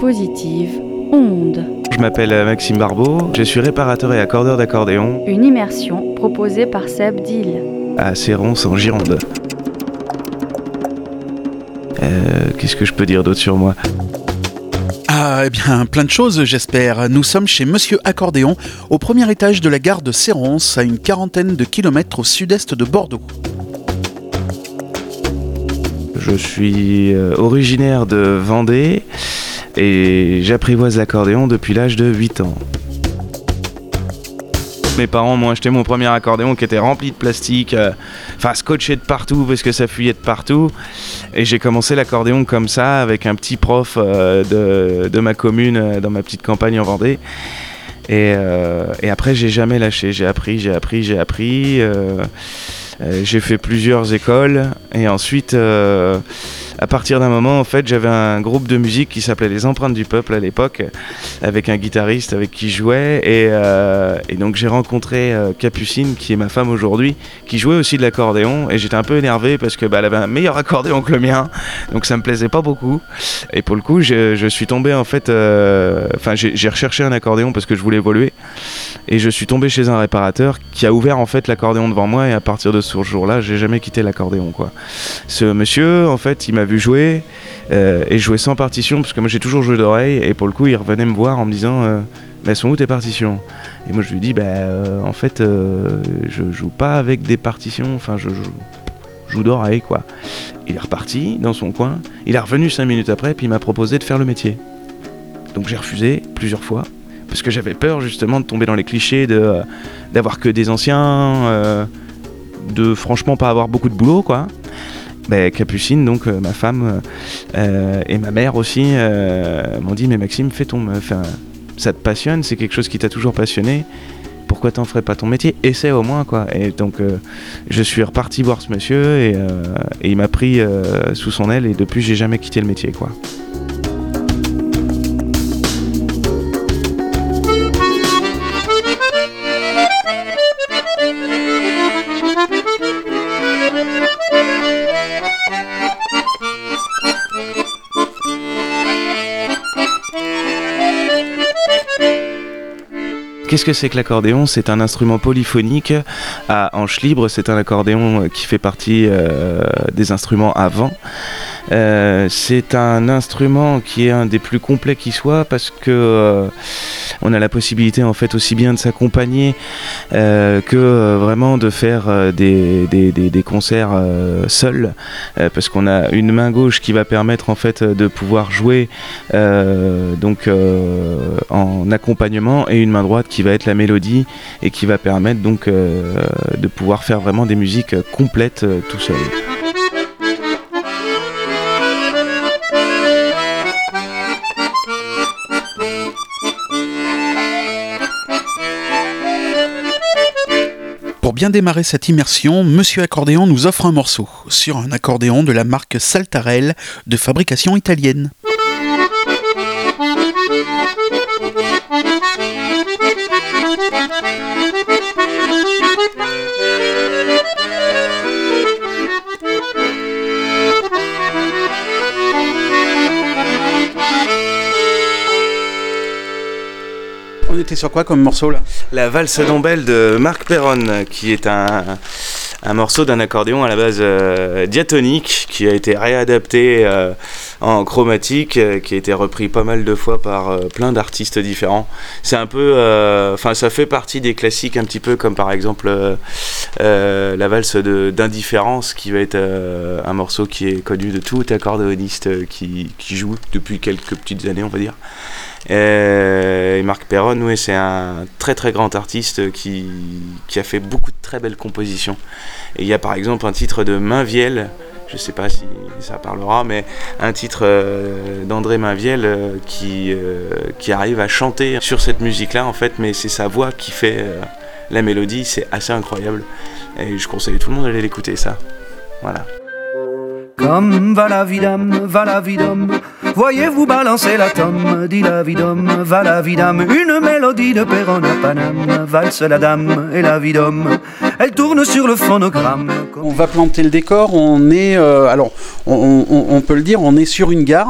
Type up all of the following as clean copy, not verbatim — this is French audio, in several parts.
positive, Onde. Je m'appelle Maxime Barbeau, je suis réparateur et accordeur d'accordéon. Une immersion proposée par Seb Dill. À Sérons en Gironde. Qu'est-ce que je peux dire d'autre sur moi ? Ah, eh bien, plein de choses, j'espère. Nous sommes chez Monsieur Accordéon, au premier étage de la gare de Sérons, à une quarantaine de kilomètres au sud-est de Bordeaux. Je suis originaire de Vendée et j'apprivoise l'accordéon depuis l'âge de 8 ans. Mes parents m'ont acheté mon premier accordéon qui était rempli de plastique, scotché de partout parce que ça fuyait de partout. Et j'ai commencé l'accordéon comme ça avec un petit prof de ma commune dans ma petite campagne en Vendée. Et après j'ai jamais lâché, j'ai appris. J'ai fait plusieurs écoles et ensuite à partir d'un moment en fait j'avais un groupe de musique qui s'appelait Les Empreintes du Peuple à l'époque avec un guitariste avec qui je jouais et donc j'ai rencontré Capucine qui est ma femme aujourd'hui qui jouait aussi de l'accordéon et j'étais un peu énervé parce que elle avait un meilleur accordéon que le mien donc ça me plaisait pas beaucoup et pour le coup je suis tombé en fait j'ai recherché un accordéon parce que je voulais évoluer et je suis tombé chez un réparateur qui a ouvert en fait l'accordéon devant moi et à partir de ce jour-là j'ai jamais quitté l'accordéon quoi. Ce monsieur en fait il m'a vu jouer et jouer sans partition parce que moi j'ai toujours joué d'oreille et pour le coup il revenait me voir en me disant elles sont où tes partitions et moi je lui dis en fait je joue pas avec des partitions, je joue d'oreille quoi. Il est reparti dans son coin, il est revenu 5 minutes après puis il m'a proposé de faire le métier donc j'ai refusé plusieurs fois parce que j'avais peur justement de tomber dans les clichés d'avoir que des anciens de franchement pas avoir beaucoup de boulot quoi. Capucine donc ma femme et ma mère aussi m'ont dit mais Maxime ça te passionne, c'est quelque chose qui t'a toujours passionné, pourquoi t'en ferais pas ton métier, essaie au moins quoi. Et donc je suis reparti voir ce monsieur et il m'a pris sous son aile et depuis j'ai jamais quitté le métier quoi. Qu'est-ce que c'est que l'accordéon ? C'est un instrument polyphonique à hanche libre, c'est un accordéon qui fait partie des instruments à vent. C'est un instrument qui est un des plus complets qui soit parce que on a la possibilité en fait aussi bien de s'accompagner que vraiment de faire des concerts seuls parce qu'on a une main gauche qui va permettre en fait de pouvoir jouer en accompagnement et une main droite qui va être la mélodie et qui va permettre donc de pouvoir faire vraiment des musiques complètes tout seul. Pour bien démarrer cette immersion, Monsieur Accordéon nous offre un morceau sur un accordéon de la marque Saltarel de fabrication italienne. On était sur quoi comme morceau là ? La valse d'Ombelle de Marc Perron, qui est un morceau d'un accordéon à la base diatonique, qui a été réadapté en chromatique, qui a été repris pas mal de fois par plein d'artistes différents. C'est un peu, ça fait partie des classiques un petit peu comme par exemple la valse d'Indifférence, qui va être un morceau qui est connu de tout accordéoniste qui joue depuis quelques petites années on va dire. Et Marc Perron, oui, c'est un très très grand artiste qui a fait beaucoup de très belles compositions. Et il y a par exemple un titre de Mainvielle, je ne sais pas si ça parlera, mais un titre d'André Mainvielle qui arrive à chanter sur cette musique-là en fait, mais c'est sa voix qui fait la mélodie, c'est assez incroyable. Et je conseille tout le monde d'aller l'écouter ça. Voilà. Comme va la vie d'homme, voyez-vous balancer la tome, dit la vie d'homme, va la vie d'âme, une mélodie de Perron à Paname, valse la dame et la vie d'homme, elle tourne sur le phonogramme. On va planter le décor, on est, on peut le dire, on est sur une gare.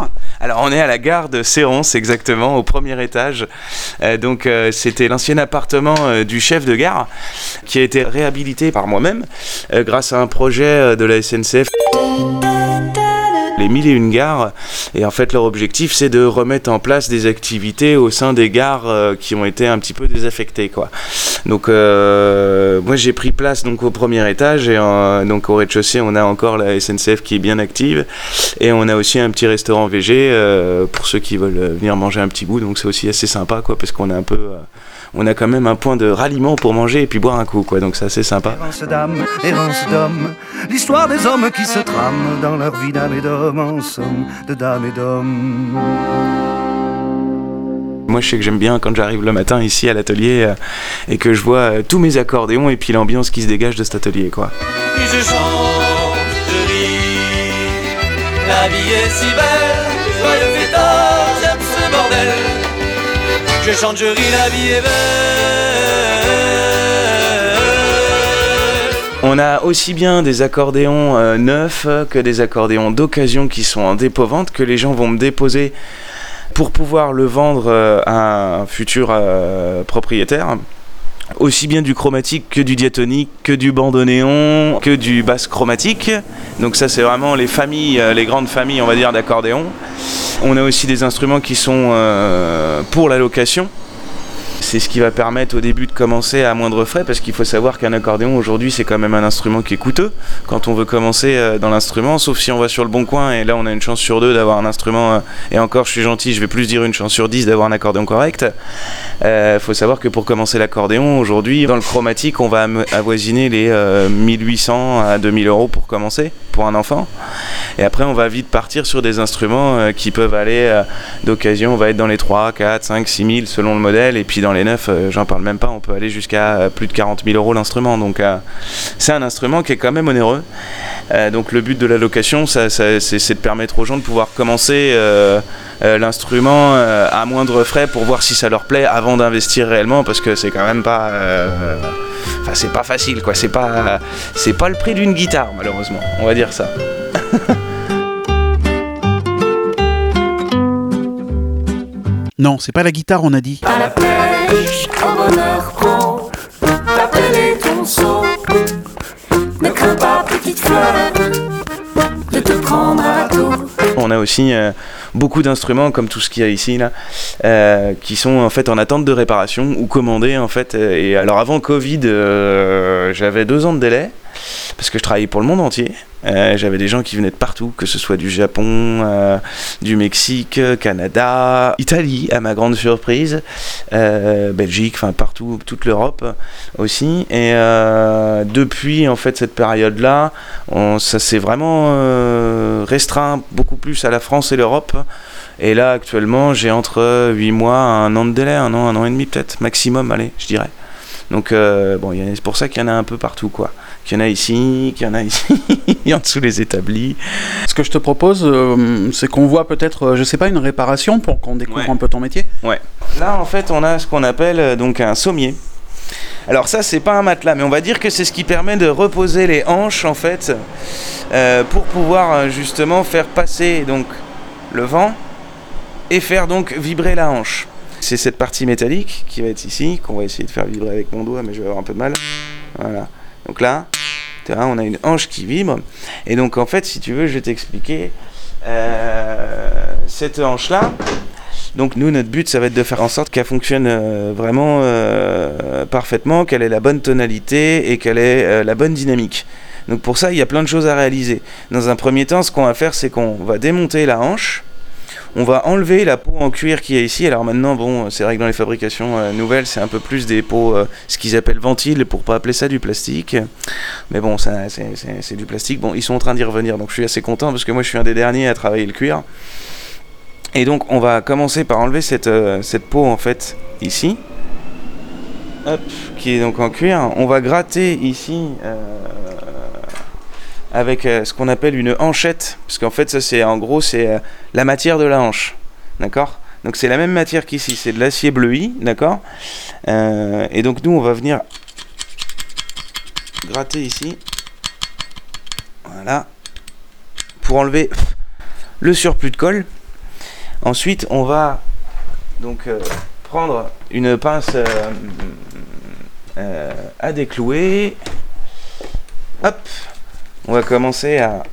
Alors on est à la gare de Séronce exactement, au premier étage. C'était l'ancien appartement du chef de gare qui a été réhabilité par moi-même grâce à un projet de la SNCF. Les 1001 gares, et en fait leur objectif c'est de remettre en place des activités au sein des gares qui ont été un petit peu désaffectées quoi. Donc moi j'ai pris place donc au premier étage et donc au rez-de-chaussée on a encore la SNCF qui est bien active et on a aussi un petit restaurant VG pour ceux qui veulent venir manger un petit bout, donc c'est aussi assez sympa quoi parce qu'on est un peu on a quand même un point de ralliement pour manger et puis boire un coup quoi, donc c'est assez sympa. Errance d'âme, errance d'homme, l'histoire des hommes qui se trament dans leur vie d'âme et d'homme, en somme de dame et d'homme. Moi je sais que j'aime bien quand j'arrive le matin ici à l'atelier et que je vois tous mes accordéons et puis l'ambiance qui se dégage de cet atelier quoi. Et je chante, je ris, la vie est si belle, joyeux fêtard, j'aime ce bordel. Je chante, je ris, la vie est belle. On a aussi bien des accordéons neufs que des accordéons d'occasion qui sont en dépôt-vente, que les gens vont me déposer pour pouvoir le vendre à un futur propriétaire. Aussi bien du chromatique que du diatonique, que du bandoneon, que du basse chromatique. Donc ça c'est vraiment les familles, les grandes familles on va dire d'accordéons. On a aussi des instruments qui sont pour la location. C'est ce qui va permettre au début de commencer à moindre frais parce qu'il faut savoir qu'un accordéon aujourd'hui c'est quand même un instrument qui est coûteux quand on veut commencer dans l'instrument, sauf si on va sur le bon coin et là on a une chance sur 2 d'avoir un instrument et encore je suis gentil, je vais plus dire une chance sur 10 d'avoir un accordéon correct. Faut savoir que pour commencer l'accordéon aujourd'hui dans le chromatique on va avoisiner les 1800 à 2000 € pour commencer pour un enfant et après on va vite partir sur des instruments qui peuvent aller d'occasion, on va être dans les 3, 4, 5, 6 000 selon le modèle et puis dans les neufs, j'en parle même pas, on peut aller jusqu'à plus de 40 000 € l'instrument. Donc c'est un instrument qui est quand même onéreux. Donc le but de la location, c'est de permettre aux gens de pouvoir commencer l'instrument à moindre frais pour voir si ça leur plaît avant d'investir réellement, parce que c'est quand même pas... Enfin c'est pas facile quoi, c'est pas le prix d'une guitare malheureusement, on va dire ça. Non, c'est pas la guitare, on a dit. À la pêche, au bonheur prend ta pelle et ton seau. Ne crains pas, petite fleur, de te prendre à tout. On a aussi beaucoup d'instruments comme tout ce qu'il y a ici là, qui sont en fait en attente de réparation ou commandés en fait. Et alors avant Covid, j'avais 2 ans de délai parce que je travaillais pour le monde entier. J'avais des gens qui venaient de partout, que ce soit du Japon, du Mexique, Canada, Italie à ma grande surprise, Belgique, enfin partout, toute l'Europe aussi. Et depuis en fait cette période-là, ça s'est vraiment restreint beaucoup plus à la France et l'Europe. Et là actuellement, j'ai entre 8 mois, 1 an de délai, 1 an et demi peut-être, maximum, allez, je dirais. Donc bon, c'est pour ça qu'il y en a un peu partout quoi. Qu'il y en a ici, qu'il y en a ici, en dessous les établis. Ce que je te propose, c'est qu'on voit peut-être, je sais pas, une réparation pour qu'on découvre un peu ton métier. Ouais. Là en fait on a ce qu'on appelle donc un sommier. Alors ça c'est pas un matelas, mais on va dire que c'est ce qui permet de reposer les hanches en fait, pour pouvoir justement faire passer donc le vent et faire donc vibrer la hanche. C'est cette partie métallique qui va être ici, qu'on va essayer de faire vibrer avec mon doigt, mais je vais avoir un peu de mal. Voilà. Donc là, on a une hanche qui vibre. Et donc en fait, si tu veux, je vais t'expliquer cette hanche-là. Donc nous, notre but, ça va être de faire en sorte qu'elle fonctionne vraiment parfaitement, qu'elle ait la bonne tonalité et qu'elle ait la bonne dynamique. Donc pour ça, il y a plein de choses à réaliser. Dans un premier temps, ce qu'on va faire, c'est qu'on va démonter la hanche. On va enlever la peau en cuir qui est ici. Alors maintenant, bon, c'est vrai que dans les fabrications nouvelles, c'est un peu plus des peaux, ce qu'ils appellent ventiles, pour pas appeler ça du plastique. Mais bon, ça, c'est du plastique. Bon, ils sont en train d'y revenir, donc je suis assez content parce que moi, je suis un des derniers à travailler le cuir. Et donc, on va commencer par enlever cette peau en fait ici, hop, qui est donc en cuir. On va gratter ici. Avec ce qu'on appelle une hanchette, parce qu'en fait ça c'est en gros c'est la matière de la hanche, d'accord? Donc c'est la même matière qu'ici, c'est de l'acier bleui, d'accord? Et donc nous on va venir gratter ici, voilà, pour enlever le surplus de colle. Ensuite, on va donc prendre une pince à déclouer. Hop, on va commencer à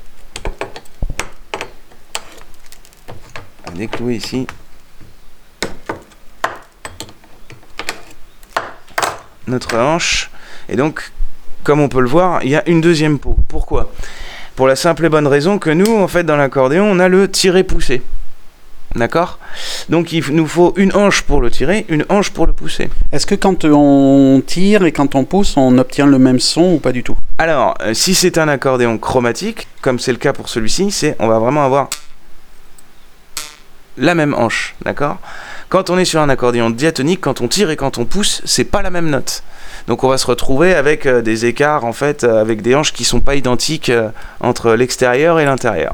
déclouer ici. Notre hanche. Et donc, comme on peut le voir, il y a une deuxième peau. Pourquoi ? Pour la simple et bonne raison que nous, en fait, dans l'accordéon, on a le tirer-pousser. D'accord ? Donc il nous faut une hanche pour le tirer, une hanche pour le pousser. Est-ce que quand on tire et quand on pousse, on obtient le même son ou pas du tout ? Alors, si c'est un accordéon chromatique, comme c'est le cas pour celui-ci, on va vraiment avoir la même hanche, d'accord ? Quand on est sur un accordéon diatonique, quand on tire et quand on pousse, c'est pas la même note. Donc on va se retrouver avec des écarts, en fait, avec des hanches qui sont pas identiques entre l'extérieur et l'intérieur.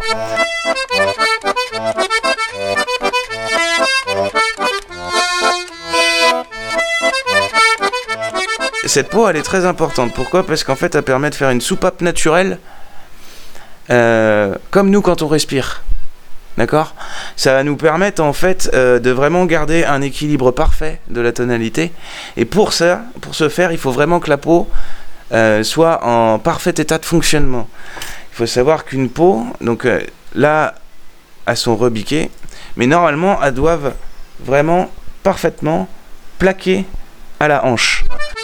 Cette peau, elle est très importante. Pourquoi ? Parce qu'en fait, elle permet de faire une soupape naturelle, comme nous quand on respire. D'accord ? Ça va nous permettre en fait de vraiment garder un équilibre parfait de la tonalité. Et pour ça, pour ce faire, il faut vraiment que la peau soit en parfait état de fonctionnement. Il faut savoir qu'une peau, donc là, elles sont rebiquées, mais normalement, elles doivent vraiment parfaitement plaquer à la hanche.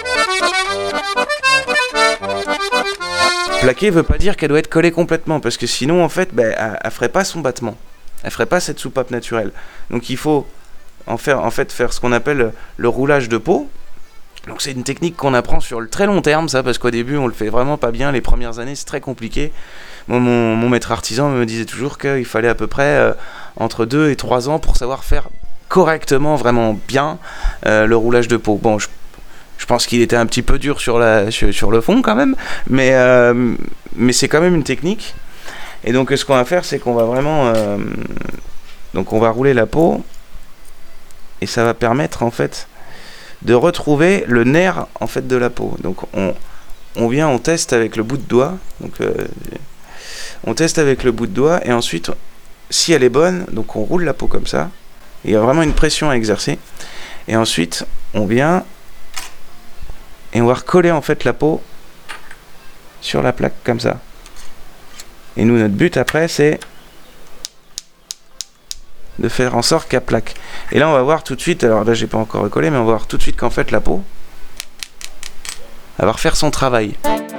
Plaquer veut pas dire qu'elle doit être collée complètement, parce que sinon, en fait, elle ferait pas son battement. Elle ferait pas cette soupape naturelle. Donc il faut faire ce qu'on appelle le roulage de peau. Donc c'est une technique qu'on apprend sur le très long terme, ça, parce qu'au début on le fait vraiment pas bien. Les premières années c'est très compliqué. Moi, mon maître artisan me disait toujours qu'il fallait à peu près entre 2 et 3 ans pour savoir faire correctement, vraiment bien le roulage de peau. Bon, je pense qu'il était un petit peu dur sur le fond quand même, mais c'est quand même une technique. Et donc ce qu'on va faire, c'est qu'on va vraiment donc on va rouler la peau et ça va permettre en fait de retrouver le nerf en fait de la peau. Donc on teste avec le bout de doigt. Donc on teste avec le bout de doigt et ensuite si elle est bonne, donc on roule la peau comme ça. Il y a vraiment une pression à exercer. Et ensuite on vient et on va recoller en fait la peau sur la plaque comme ça. Et nous, notre but après, c'est de faire en sorte qu'elle plaque. Et là, on va voir tout de suite, alors là, j'ai pas encore recollé, mais on va voir tout de suite qu'en fait, la peau, elle va refaire son travail.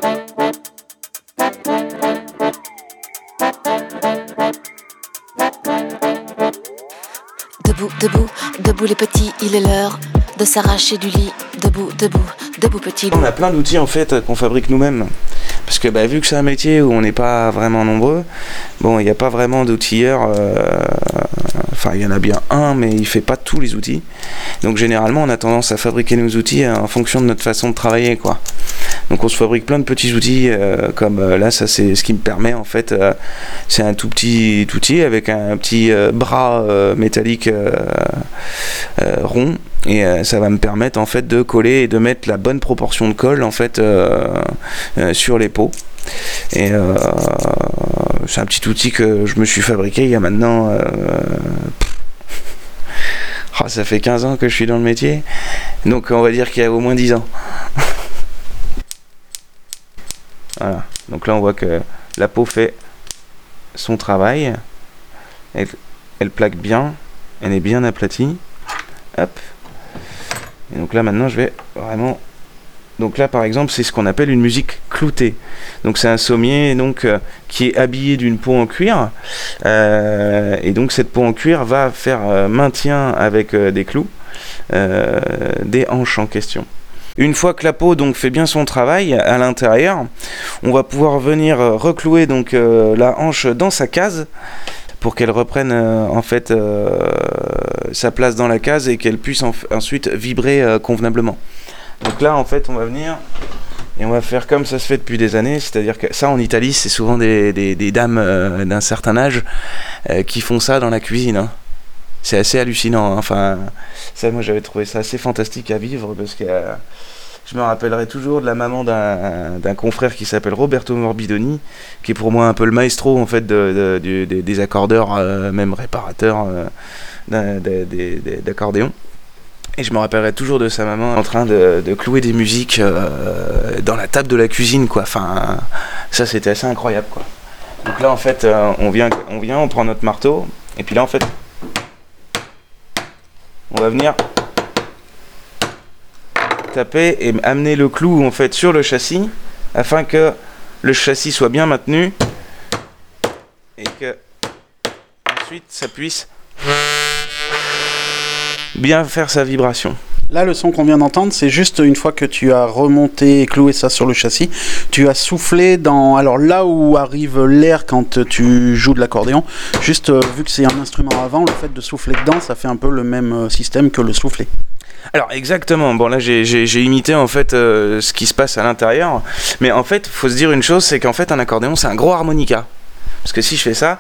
Debout, debout, debout les petits, il est l'heure de s'arracher du lit. Debout, debout, debout petit. On a plein d'outils en fait qu'on fabrique nous-mêmes. Parce que vu que c'est un métier où on n'est pas vraiment nombreux, bon, il n'y a pas vraiment d'outilleur. Enfin, il y en a bien un, mais il fait pas tous les outils. Donc généralement, on a tendance à fabriquer nos outils en fonction de notre façon de travailler, quoi. Donc on se fabrique plein de petits outils, comme là, ça c'est ce qui me permet en fait. C'est un tout petit outil avec un petit bras métallique rond. Et ça va me permettre en fait de coller et de mettre la bonne proportion de colle en fait sur les peaux. Et c'est un petit outil que je me suis fabriqué il y a maintenant ça fait 15 ans que je suis dans le métier, donc on va dire qu'il y a au moins 10 ans. Voilà, donc là on voit que la peau fait son travail, elle plaque bien, elle est bien aplatie. Hop. Et donc là maintenant je vais vraiment... Donc là par exemple c'est ce qu'on appelle une musique cloutée. Donc c'est un sommier donc, qui est habillé d'une peau en cuir. Et donc cette peau en cuir va faire maintien avec des clous des hanches en question. Une fois que la peau donc fait bien son travail à l'intérieur, on va pouvoir venir reclouer donc la hanche dans sa case pour qu'elle reprenne en fait sa place dans la case et qu'elle puisse ensuite vibrer convenablement. Donc là en fait on va venir et on va faire comme ça se fait depuis des années, c'est-à-dire que ça en Italie c'est souvent des dames d'un certain âge qui font ça dans la cuisine, hein. C'est assez hallucinant, hein. Enfin ça moi j'avais trouvé ça assez fantastique à vivre parce que Je me rappellerai toujours de la maman d'un confrère qui s'appelle Roberto Morbidoni, qui est pour moi un peu le maestro en fait des accordeurs, même réparateurs d'accordéon. Et je me rappellerai toujours de sa maman en train de clouer des musiques dans la table de la cuisine, quoi. Enfin, ça c'était assez incroyable, quoi. Donc là en fait, on vient, on prend notre marteau, et puis là en fait, on va venir taper et amener le clou en fait sur le châssis afin que le châssis soit bien maintenu et que ensuite ça puisse bien faire sa vibration. Là, le son qu'on vient d'entendre, c'est juste une fois que tu as remonté et cloué ça sur le châssis, tu as soufflé dans... Alors là où arrive l'air quand tu joues de l'accordéon, juste vu que c'est un instrument avant, le fait de souffler dedans, ça fait un peu le même système que le souffler. Alors exactement, bon là j'ai imité en fait ce qui se passe à l'intérieur, mais en fait faut se dire une chose, c'est qu'en fait un accordéon c'est un gros harmonica, parce que si je fais ça,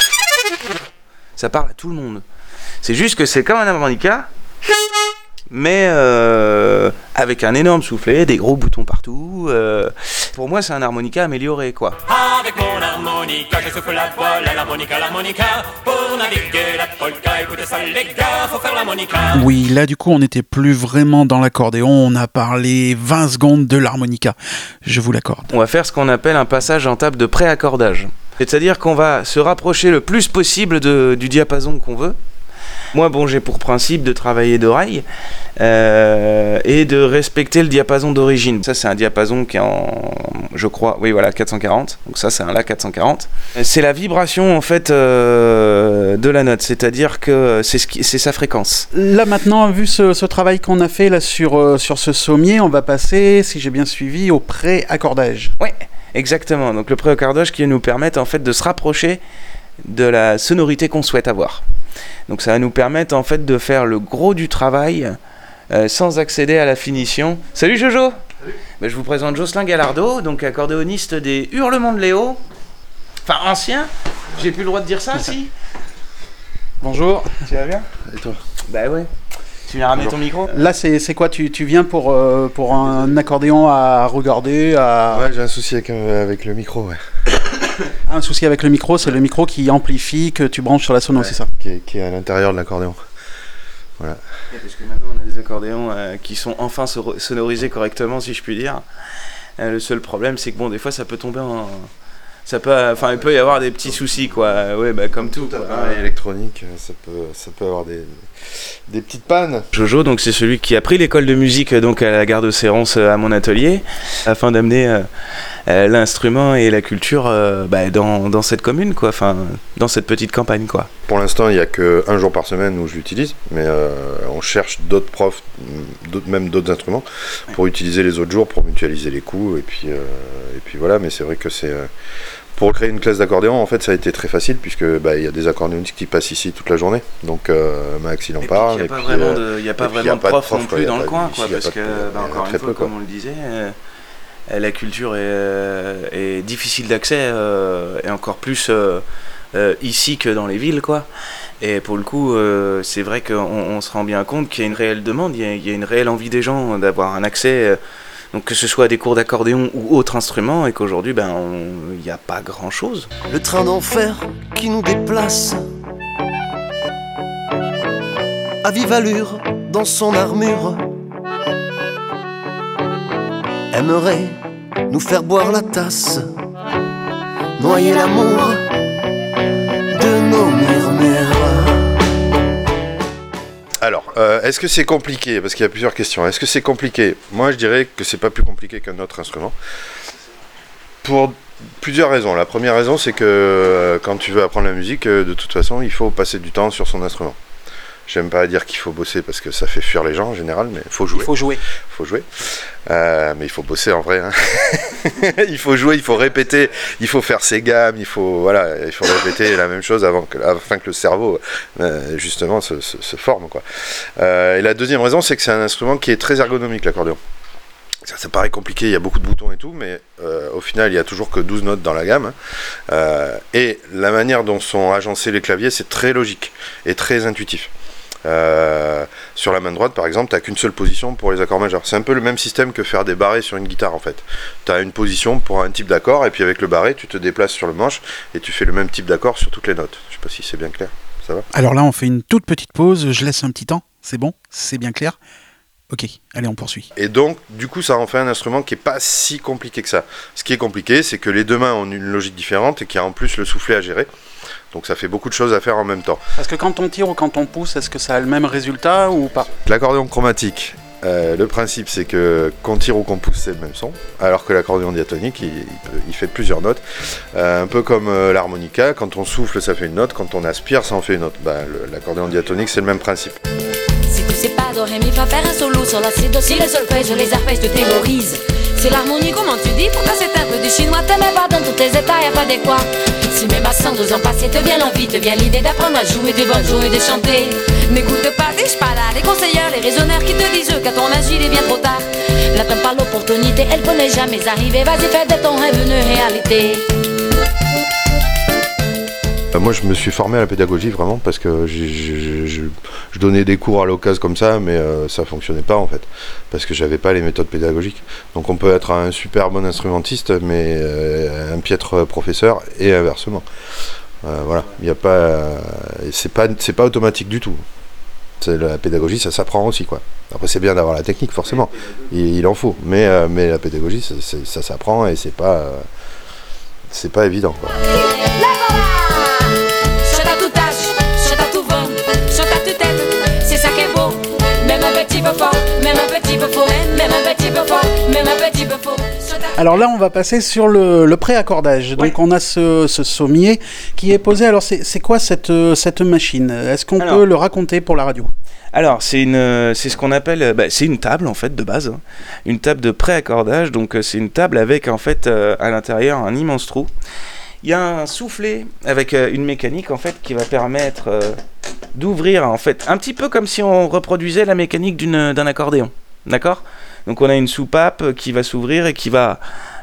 ça parle à tout le monde. C'est juste que c'est comme un harmonica, mais avec un énorme soufflet, des gros boutons partout. Pour moi c'est un harmonica amélioré, quoi. Avec mon harmonica, je souffle la voile à l'harmonica. Pour naviguer la polka, écoutez ça les gars, faut faire l'harmonica. Oui, là du coup on n'était plus vraiment dans l'accordéon, on a parlé 20 secondes de l'harmonica, je vous l'accorde. On va faire ce qu'on appelle un passage en table de pré-accordage. C'est-à-dire qu'on va se rapprocher le plus possible du diapason qu'on veut. Moi, bon, j'ai pour principe de travailler d'oreille et de respecter le diapason d'origine. Ça, c'est un diapason qui est en, je crois, oui, voilà, 440. Donc ça, c'est un La 440. C'est la vibration, en fait, de la note. C'est-à-dire que c'est sa fréquence. Là, maintenant, vu ce travail qu'on a fait là sur ce sommier, on va passer, si j'ai bien suivi, au pré-accordage. Oui, exactement. Donc le pré-accordage qui va nous permettre, en fait, de se rapprocher de la sonorité qu'on souhaite avoir. Donc ça va nous permettre en fait de faire le gros du travail sans accéder à la finition. Salut Jojo. Salut. Ben, je vous présente Jocelyn Gallardo, donc accordéoniste des Hurlements de Léo. Enfin ancien, j'ai plus le droit de dire ça si. Bonjour. Tu vas bien? Et toi? Bah ouais. Tu viens ramener ton micro? Là c'est quoi, tu viens pour un accordéon à regarder à... Ouais, j'ai un souci avec le micro, ouais. Un souci avec le micro, c'est le micro qui amplifie, que tu branches sur la sono, ouais, c'est ça? Qui est à l'intérieur de l'accordéon. Voilà. Parce que maintenant on a des accordéons qui sont enfin sonorisés correctement, si je puis dire. Le seul problème, c'est que bon, des fois ça peut tomber en... il peut y avoir des petits soucis, quoi. Ouais, bah, comme tout. Appareil électronique, ça peut avoir des petites pannes. Jojo, donc c'est celui qui a pris l'école de musique donc à la gare de Sérence à mon atelier, afin d'amener l'instrument et la culture dans cette commune, quoi. Enfin, dans cette petite campagne, quoi. Pour l'instant, il n'y a qu'un jour par semaine où je l'utilise, mais on cherche d'autres profs, même d'autres instruments, pour utiliser les autres jours, pour mutualiser les coûts, et puis voilà. Mais c'est vrai que c'est... Pour créer une classe d'accordéon, en fait, ça a été très facile, puisque il y a des accordéonistes qui passent ici toute la journée. Donc Max, il en parle. Il n'y a pas vraiment de prof non plus dans le coin, quoi, parce que, encore une fois, comme on le disait, la culture est difficile d'accès, et encore plus ici que dans les villes, quoi. Et pour le coup, c'est vrai qu'on se rend bien compte qu'il y a une réelle demande, il y a une réelle envie des gens d'avoir un accès... Donc que ce soit des cours d'accordéon ou autres instruments, et qu'aujourd'hui, il n'y a pas grand-chose. Le train d'enfer qui nous déplace à vive allure dans son armure aimerait nous faire boire la tasse, noyer l'amour de nos murmures. Alors, est-ce que c'est compliqué? Parce qu'il y a plusieurs questions. Est-ce que c'est compliqué? Moi, je dirais que c'est pas plus compliqué qu'un autre instrument. Pour plusieurs raisons. La première raison, c'est que quand tu veux apprendre la musique, de toute façon, il faut passer du temps sur son instrument. J'aime pas dire qu'il faut bosser parce que ça fait fuir les gens en général, mais il faut jouer. Il faut jouer. Mais il faut bosser en vrai. Hein. Il faut jouer, il faut répéter, il faut faire ses gammes, il faut répéter la même chose afin que le cerveau justement se forme, quoi. Et la deuxième raison, c'est que c'est un instrument qui est très ergonomique, l'accordéon. Ça paraît compliqué, il y a beaucoup de boutons et tout, mais au final, il n'y a toujours que 12 notes dans la gamme. Et la manière dont sont agencés les claviers, c'est très logique et très intuitif. Sur la main droite, par exemple, tu n'as qu'une seule position pour les accords majeurs. C'est un peu le même système que faire des barrés sur une guitare, en fait. Tu as une position pour un type d'accord, et puis avec le barré, tu te déplaces sur le manche, et tu fais le même type d'accord sur toutes les notes. Je sais pas si c'est bien clair. Ça va ? Alors là, on fait une toute petite pause, je laisse un petit temps, c'est bon ? C'est bien clair ? Ok, allez, on poursuit. Et donc, du coup, ça en fait un instrument qui n'est pas si compliqué que ça. Ce qui est compliqué, c'est que les deux mains ont une logique différente et qu'il y a en plus le soufflet à gérer. Donc ça fait beaucoup de choses à faire en même temps. Parce que quand on tire ou quand on pousse, est-ce que ça a le même résultat ou pas ? L'accordéon chromatique, le principe c'est que qu'on tire ou qu'on pousse, c'est le même son. Alors que l'accordéon diatonique, il fait plusieurs notes. Un peu comme l'harmonica, quand on souffle, ça fait une note. Quand on aspire, ça en fait une autre. L'accordéon diatonique, c'est le même principe. Si tu sais pas do, ré, mi, fa, faire un solo sur la si, do, si, le solfège, les arpèges te terrorisent. C'est l'harmonie, comment tu dis? Pourtant c'est un peu du chinois, t'aimais pas dans tous tes états, y'a pas d'adéquat. Si même à 102 ans passés te vient l'envie, te vient l'idée d'apprendre à jouer du banjo et de chanter. N'écoute pas des là, les conseilleurs, les raisonneurs qui te disent qu'à ton âge il est bien trop tard. N'attends pas l'opportunité, elle peut ne jamais arriver. Vas-y, fais de ton rêve une réalité. Moi, je me suis formé à la pédagogie vraiment parce que je donnais des cours à l'occasion comme ça, mais ça fonctionnait pas en fait, parce que j'avais pas les méthodes pédagogiques. Donc on peut être un super bon instrumentiste, mais un piètre professeur et inversement. Voilà, il y a pas, c'est pas automatique du tout. La pédagogie, ça s'apprend aussi quoi. Après, c'est bien d'avoir la technique forcément, il en faut, mais la pédagogie, ça s'apprend et c'est pas évident quoi. Alors là, on va passer sur le préaccordage. Donc, on a ce sommier qui est posé. Alors, c'est quoi cette machine ? Est-ce qu'on peut le raconter pour la radio ? Alors, c'est ce qu'on appelle, c'est une table en fait de base, hein. Une table de préaccordage. Donc, c'est une table avec en fait à l'intérieur un immense trou. Il y a un soufflet avec une mécanique en fait qui va permettre d'ouvrir en fait un petit peu comme si on reproduisait la mécanique d'un accordéon, d'accord ? Donc on a une soupape qui va s'ouvrir et qui va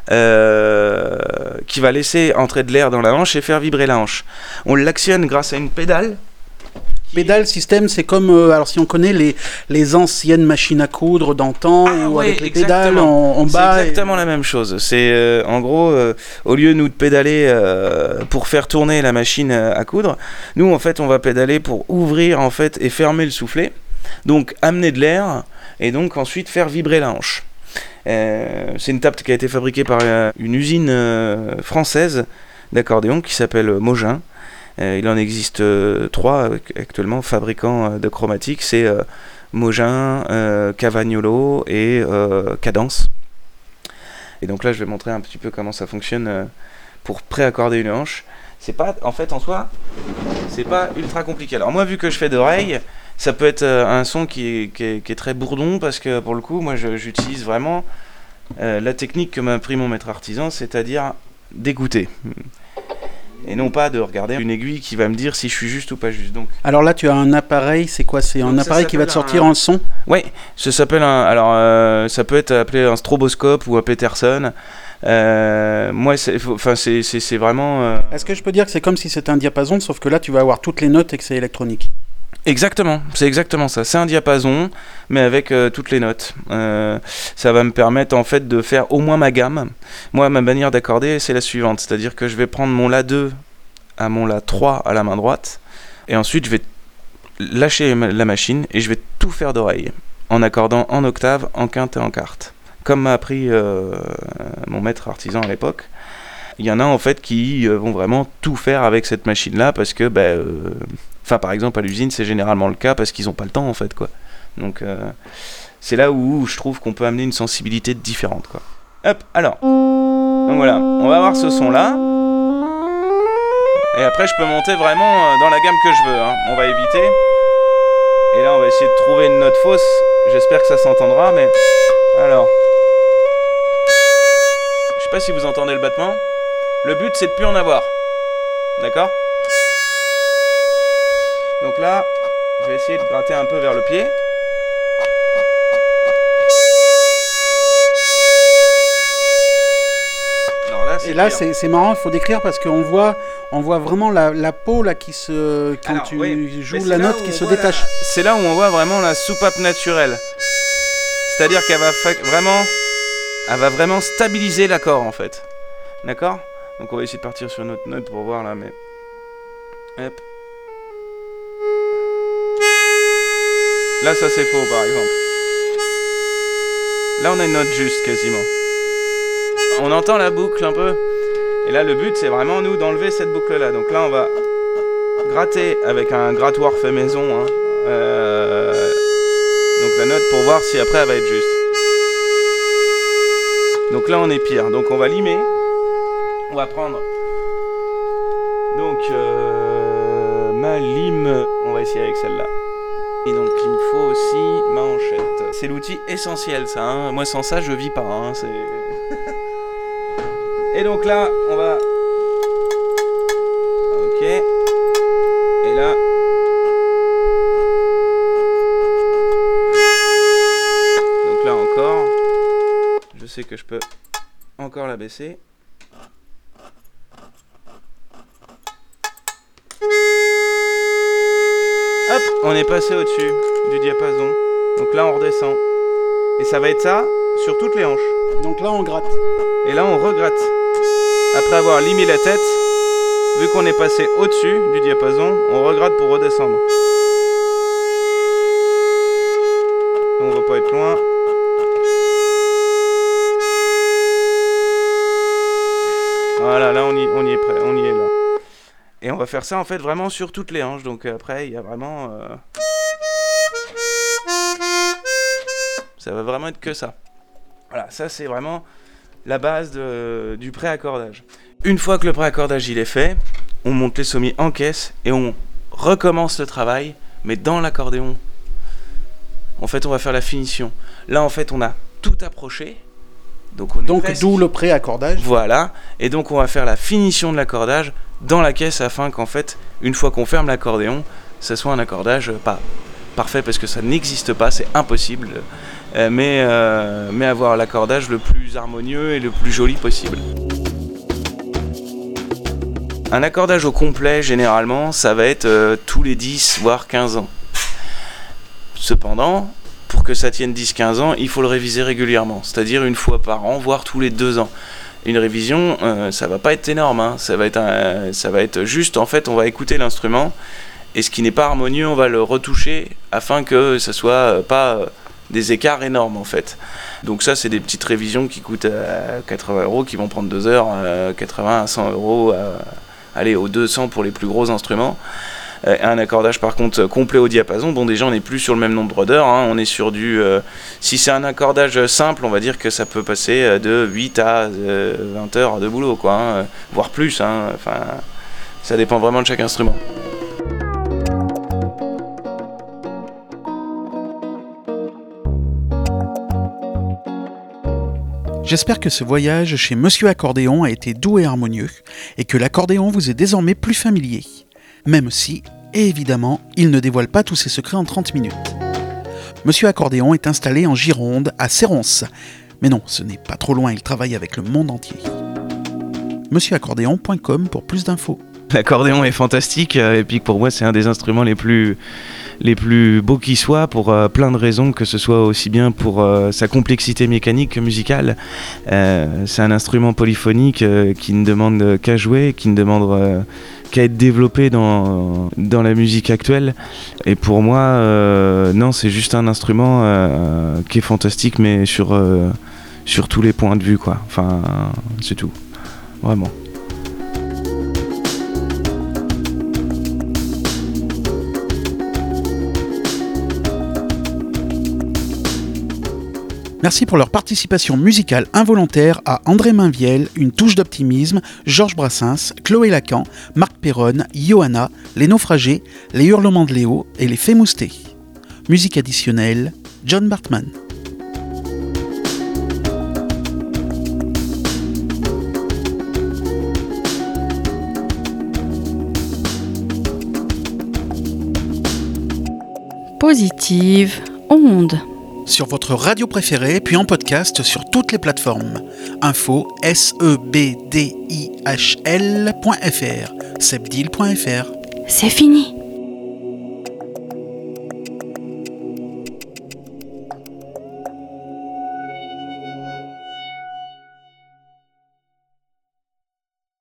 laisser entrer de l'air dans la hanche et faire vibrer la hanche. On l'actionne grâce à une pédale. Pédale système, c'est comme alors si on connaît les anciennes machines à coudre d'antan où avec les pédales on bat. C'est exactement la même chose. C'est en gros au lieu nous de pédaler pour faire tourner la machine à coudre, nous en fait on va pédaler pour ouvrir en fait et fermer le soufflet. Donc amener de l'air et donc ensuite faire vibrer la hanche. C'est une table qui a été fabriquée par une usine française d'accordéon qui s'appelle Mogin. Il en existe 3 actuellement fabricants de chromatiques, c'est Mogin, Cavagnolo et Cadence. Et donc là je vais montrer un petit peu comment ça fonctionne pour préaccorder une hanche. C'est pas, en fait en soi, c'est pas ultra compliqué. Alors moi vu que je fais d'oreille, ça peut être un son qui est très bourdon parce que pour le coup moi j'utilise vraiment la technique que m'a appris mon maître artisan, c'est-à-dire d'écouter. Et non pas de regarder une aiguille qui va me dire si je suis juste ou pas juste. Donc. Alors là, tu as un appareil, c'est quoi ? C'est un appareil qui va te sortir un son ? Oui, ça s'appelle ça peut être appelé un stroboscope ou un Peterson. Moi, c'est vraiment... Est-ce que je peux dire que c'est comme si c'était un diapason, sauf que là, tu vas avoir toutes les notes et que c'est électronique ? Exactement, c'est exactement ça. C'est un diapason, mais avec toutes les notes. Ça va me permettre en fait de faire au moins ma gamme. Moi, ma manière d'accorder, c'est la suivante. C'est-à-dire que je vais prendre mon La 2 à mon La 3 à la main droite, et ensuite je vais lâcher la machine et je vais tout faire d'oreille, en accordant en octave, en quinte et en quarte. Comme m'a appris mon maître artisan à l'époque. Il y en a en fait qui vont vraiment tout faire avec cette machine-là parce que... par exemple, à l'usine, c'est généralement le cas parce qu'ils n'ont pas le temps, en fait, quoi. Donc, c'est là où je trouve qu'on peut amener une sensibilité différente, quoi. Hop, alors. Donc voilà, on va avoir ce son-là. Et après, je peux monter vraiment dans la gamme que je veux, hein. On va éviter. Et là, on va essayer de trouver une note fausse. J'espère que ça s'entendra, mais... Alors... Je sais pas si vous entendez le battement. Le but, c'est de plus en avoir. D'accord ? Donc là, je vais essayer de gratter un peu vers le pied. Alors là, Et là, c'est marrant, il faut décrire parce qu'on voit vraiment la peau là qui se quand Alors, tu joues la note qui se détache. C'est là où on voit vraiment la soupape naturelle. C'est-à-dire qu'elle va vraiment stabiliser l'accord en fait. D'accord ? Donc on va essayer de partir sur notre note pour voir là, mais hop. Là, ça c'est faux par exemple. Là, on a une note juste quasiment. On entend la boucle un peu. Et là, le but, c'est vraiment nous d'enlever cette boucle-là. Donc là, on va gratter avec un grattoir fait maison. Donc la note pour voir si après elle va être juste. Donc là, on est pire. Donc on va limer. On va prendre donc ma lime. On va essayer avec celle-là. Et donc il me faut aussi ma hanchette. C'est l'outil essentiel ça, hein. Moi sans ça je vis pas, hein. Et donc là on va... Ok. Et là... Donc là encore, je sais que je peux encore la baisser. Hop, on est passé au-dessus du diapason. Donc là, on redescend. Et ça va être ça sur toutes les hanches. Donc là, on gratte. Et là, on regratte. Après avoir limé la tête, vu qu'on est passé au-dessus du diapason, on regratte pour redescendre. On va pas être loin. Voilà, là, on y est prêt. On y est là. Et on va faire ça en fait vraiment sur toutes les hanches. Donc après il y a vraiment... Ça va vraiment être que ça. Voilà, ça c'est vraiment la base du pré-accordage. Une fois que le pré-accordage il est fait, on monte les sommiers en caisse et on recommence le travail, mais dans l'accordéon. En fait on va faire la finition. Là en fait on a tout approché. Donc d'où le pré-accordage. Voilà, et donc on va faire la finition de l'accordage dans la caisse afin qu'en fait, une fois qu'on ferme l'accordéon, ça soit un accordage pas parfait parce que ça n'existe pas, c'est impossible, mais avoir l'accordage le plus harmonieux et le plus joli possible. Un accordage au complet, généralement, ça va être tous les 10 voire 15 ans. Cependant, pour que ça tienne 10-15 ans, il faut le réviser régulièrement, c'est-à-dire une fois par an, voire tous les 2 ans. Une révision, ça va pas être énorme, hein. Ça va être juste, en fait, on va écouter l'instrument, et ce qui n'est pas harmonieux, on va le retoucher, afin que ça soit pas des écarts énormes, en fait. Donc ça, c'est des petites révisions qui coûtent 80 €, qui vont prendre 2 heures, 80 à 100 €, allez, aux 200 pour les plus gros instruments. Un accordage par contre complet au diapason, bon déjà on n'est plus sur le même nombre d'heures, hein, on est sur du... si c'est un accordage simple, on va dire que ça peut passer de 8 à 20 heures de boulot, quoi, hein, voire plus, hein, enfin, ça dépend vraiment de chaque instrument. J'espère que ce voyage chez Monsieur Accordéon a été doux et harmonieux, et que l'accordéon vous est désormais plus familier. Même si, évidemment, il ne dévoile pas tous ses secrets en 30 minutes. Monsieur Accordéon est installé en Gironde, à Serrons. Mais non, ce n'est pas trop loin, il travaille avec le monde entier. monsieuraccordéon.com pour plus d'infos. L'accordéon est fantastique, et puis pour moi c'est un des instruments les plus beaux qui soient, pour plein de raisons, que ce soit aussi bien pour sa complexité mécanique que musicale. C'est un instrument polyphonique qui ne demande qu'à jouer, qui ne demande qu'à être développé dans la musique actuelle. Et pour moi, non, c'est juste un instrument qui est fantastique, mais sur tous les points de vue, quoi. Enfin, c'est tout. Vraiment. Merci pour leur participation musicale involontaire à André Mainviel, Une touche d'optimisme, Georges Brassens, Chloé Lacan, Marc Perronne, Johanna, Les Naufragés, Les Hurlements de Léo et Les Fées Moustées. Musique additionnelle, John Bartman. Positive onde. sur votre radio préférée, puis en podcast sur toutes les plateformes. Info sebdihl.fr, sebdil.fr. C'est fini.